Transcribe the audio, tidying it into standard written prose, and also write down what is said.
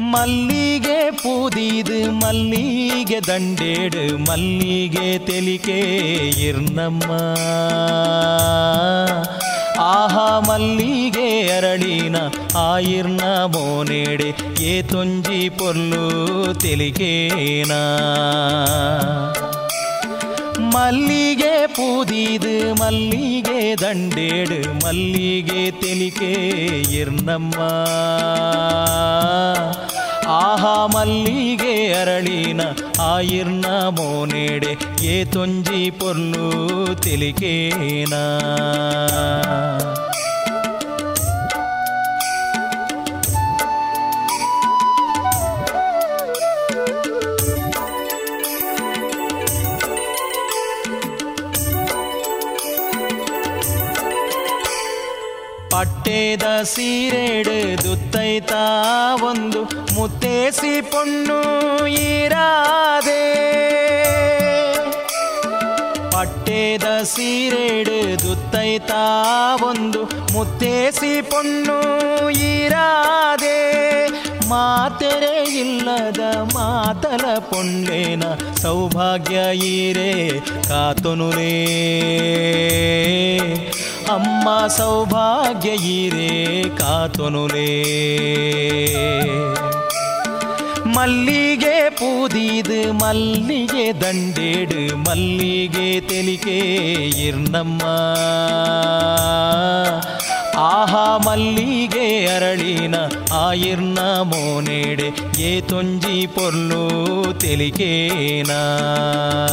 மல்லிகே பூதிது மல்லிகே ದಂಡೇಡು மல்லிகே தெலிகே ಇರ್ನಮ್ಮ ಆಹಾ ಮಲ್ಲಿಗೆ ಅರಳಿನ ಆಯಿರ್ನ ಮೋನೇಡೆ ಏ ತೊಂಜಿ ಪೊಲ್ಲು ತೆಲಿಕೇನಾ ಮಲ್ಲಿಗೆ ಪೂದಿದು ಮಲ್ಲಿಗೆ ದಂಡೇಡು ಮಲ್ಲಿಗೆ ತೆಲಿಕೆ ಇರ್ನಮ್ಮ ಆಹಾ ಮಲ್ಲಿಗೆ ಅರಳಿನ ಆಯಿರ್ನ ಮೋನೇಡೆ ಏ ತೊಂಜಿ ಪೊಲ್ಲು ತೆಲಿಕೇನಾ ಪಟ್ಟೆದ ಸೀರೆಡು ದುತ್ತೈತಾ ಒಂದು ಮುತ್ತೇಸಿ ಪೊಣ್ಣು ಈರಾದೆ ಪಟ್ಟೆದ ಸೀರೆಡು ದುತ್ತೈತಾ ಒಂದು ಮುತ್ತೇಸಿ ಪೊಣ್ಣು ಈರಾದೆ ಮಾತೆರೆ ಇಲ್ಲದ ಮಾತಲ ಪೊಂಡೇನ ಸೌಭಾಗ್ಯ ಈರೇ ಕಾತೊನುಲೇ ಅಮ್ಮ ಸೌಭಾಗ್ಯ ಈರೇ ಕಾತೊನುಲೇ ಮಲ್ಲಿಗೆ ಪೂದಿದು ಮಲ್ಲಿಗೆ ದಂಡೇಡು ಮಲ್ಲಿಗೆ ತೆಲಿಕೆ ಇರ್ನಮ್ಮ ಆಹಾ ಮಲ್ಲಿಗೆ ಅರಳಿನ ಆಯಿರ್ನ ಮೋನೇಡೆ ಏ ತೊಂಜಿ ಪೊರ್ಲು ತೆಲಿಕೇನಾ